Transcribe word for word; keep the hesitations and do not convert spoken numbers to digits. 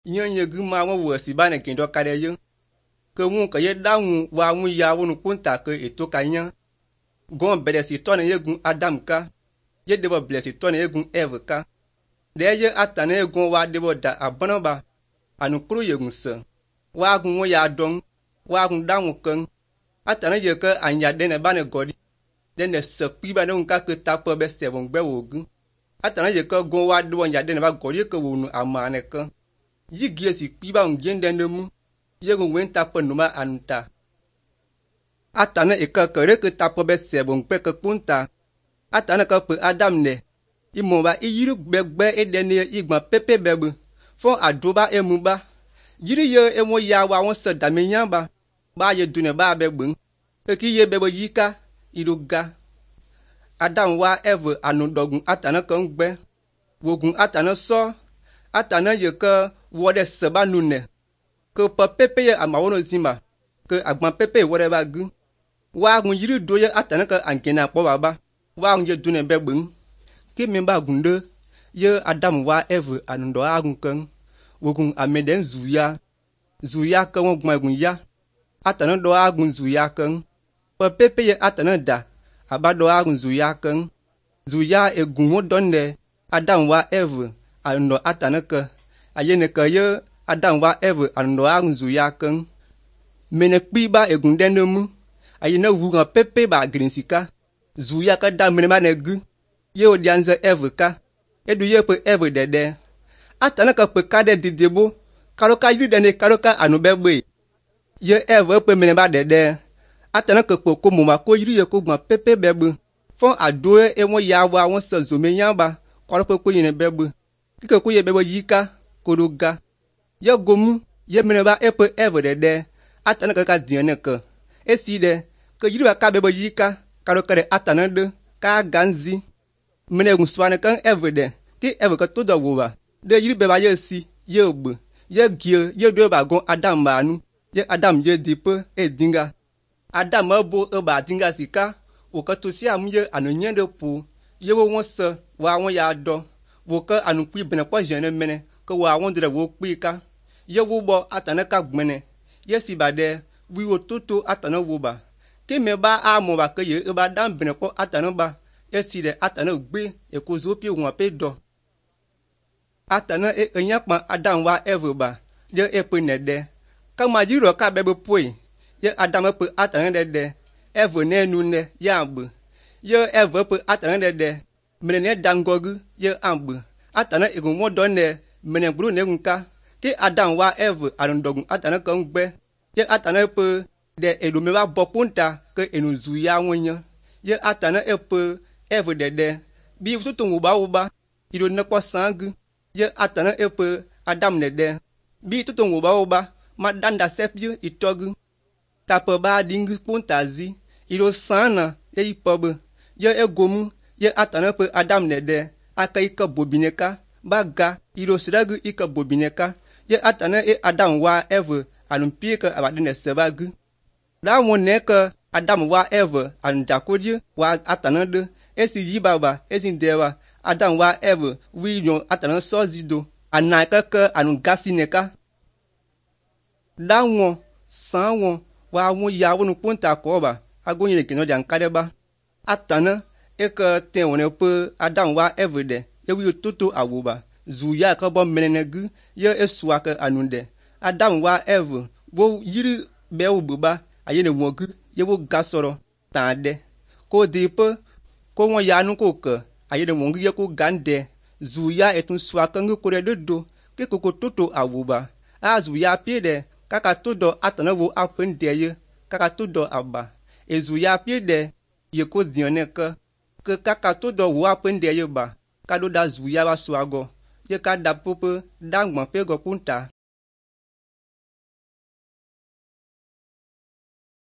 Yan ye gu ma won wo si ba ne kin do ka de ye. Ke won ke ye da won wa won ya won kunta ke eto ka yan. Gon bede si to ne ye gun Adam ka. Ye de bo bless to ne ye gun Eve ka. De ye atane ye gun wa de bo da abana ba. Anu kru ye gun se. Wa gun wo ya dong. Wa gun da won kan. Atane ye ke anya de ne ba ne godi. De ne se pi ba ne un ka ke ta po be se bon gbe wo gun. Atana ye ke gon wa do nya de ne ba godi ke wo nu amane kan. Yi gie si pi ba un gen de ne mu. Ye gun wen ta po nu ma anta. Atana e ke ke re ke ta po be se bon pe ke punta. Atana ke pe Adam ne. I mo ba i yiru begbe e de ne igba pepe bebe. Fon adoba e mu ba. Yiri ye e mo ya wa won se da me nya ba. Ba ye du ne ba begbe. E ki ye bebe yika iruga. Adam wa Eve anu dogun atana kan gbe. Wogun atana so. Atana ye ke wo de se ba nu ne. Ke pe pepe ye amawono zima. Ke agban pepe wo de ba gu. Wa gun yiri do ye atana ke angena po baba. Wa gun ye du ne begbe. Ki memba gunde ye Adam wa Eve anu do agun kan. Wogun ameden zuya. Zuya kan won gun gun ya. Atana do agun zuya kan. Pe pepe ye atana da. Abado agun zuya kan. Zuya e gun wo donne Adam wa Eve anu atana ke. Ayene ke ye Adam wa Eve anu agun zuya kan. Mene kpi ba e gun den mu. Ayene wugan pepe ba grinsika. Zuya ka da mene ma ne gu. Ye o dianze Eve ka. Edu ye pe Eve dede. Atana ka pe ka de didebo. Karo ka yiri dene karo ka anu bebe. Ye Eve pe mene ba dede. Atana ke pe ko muma ko yiri ye ko gba pepe bebe. Fon adoe e won ya wa won se zo me yan ba. Karo pe ko yin bebe. Kike ko ye bebe yika kodoga. Ye gomu ye mene ba e pe Eve dede. Atana ka ka diane ke. E si de ke yiri ba ka bebe yika karo ka de atana de ka ganzi. Mene gun swane kan Eve de. Ki Eve ka to da wo ba. De yiri be ba ye si ye ogbe. Ye gie ye do ba gon Adam ba nu. Ye Adam ye dipe e dinga. Adam abo e ba dinga sika. Wo ka to si am ye anu nyen de po. Ye wo won se wa won ya do. Wo ka anu kwi bene kwa jene mene. Ke wa won de wo kwi ka. Ye wo bo atana ka gbene. Ye si ba de wi wo toto atana wo ba. Ki me ba a mo ba ke ye e ba dan bene kwa atana ba. E si de atana gbe e ko zo pi won pe do. Atana e enyakpan Adam wa Eve ba. Ye e pe ne de. Kama yiro ka bebe poi. Ye Adam pe atana de de. Eve ne nu ne ya ambe. Ye Eve pe atana de de. Mene ne dangogu ye ambe. Atana e gun won ne mene gburu ne nka. Ki Adam wa Eve arundogun atana kan gbe. Ye atana pe de elu me ba bopunta ke enu zuya wonya. Ye atana e pe Eve de de. Bi tutu nguba uba. Iro ne kwa sangu. Ye atana e pe Adam ne de. Bi tutu nguba uba. Ma danda sepye itogu. Tape ba dingi puntazi. Iro sana ye ipobe. Ye e gomu. Ye atana pe Adam ne de. Aka ika bobineka. Baga iro siragu ika bobineka. Ye atana e Adam wa Eve. Anumpie ke abadine sebagu. Da wone ke Adam wa Eve. Anundakodye wa atana de. Esi yibaba. Esi ndewa. Adam wa Eve. Wi yon atana sozido. Anaka ke anungasi neka. Da won. San won. Wa won ya won punta koba. Agonye le kino jan kadeba. Atana. Eke ten wone pe Adam wa Eve de. Ye wi toto awuba. Zuya ka bon menenegu. Ye eswa ke anunde. Adam wa Eve. Wo yiri be ububa. Ayene wogu. Ye wo gasoro. Tande. Ko dipe. Ko won ya nu ko ke. Ayene wongu ye ko gande. Zuya etun swa ke ngu kore de do. Ke koko toto awuba. A zuya pie de. Kaka todo atana wo apen de ye. Kaka todo aba. E zuya pie de. Ye ko diane ke. Ke kaka todo wo apen de ye ba. Kado da zuya ba swago. Ye ka da pope. Da ngman pe go punta.